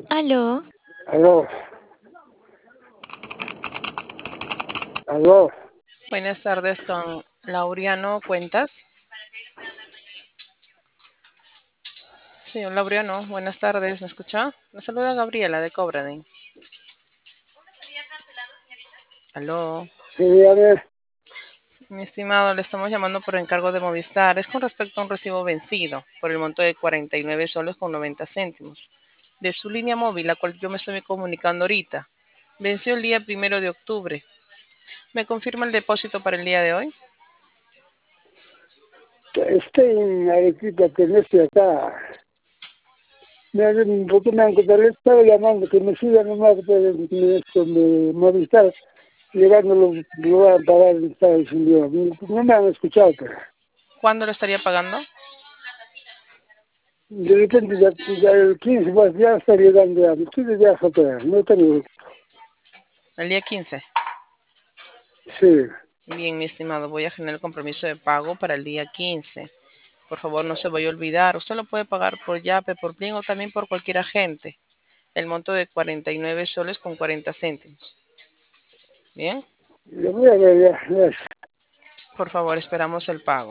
Aló, Aló, aló, Buenas tardes, con Laureano Cuentas. Señor Laureano, buenas tardes, ¿me escucha? Me saluda Gabriela de Cobradin. Aló, sí, dígame. mi estimado, le estamos llamando por encargo de Movistar. Es con respecto a un recibo vencido por el monto de 49 soles con 90 céntimos de su línea móvil, la cual yo me estoy comunicando ahorita. Venció el día 1 de octubre. ¿Me confirma el depósito para el día de hoy? Estoy en Arequipa, que no estoy acá. Porque me han contado, le estaba llamando, que me sigan nomás esto de Movistar, llegándolo, lo van a pagar en Estados Unidos. No me han escuchado, pero ¿Cuándo lo estaría pagando? de repente ya el 15 pues ya está llegando ya. Estoy ya pero no tengo, El día 15. sí. Bien, mi estimado, voy a generar el compromiso de pago para el día 15. Por favor, no se vaya a olvidar. Usted lo puede pagar por Yape, por Plin o también por cualquier agente. El monto de 49 soles con 40 céntimos. Bien, Lo voy a ver ya. por favor, esperamos el pago.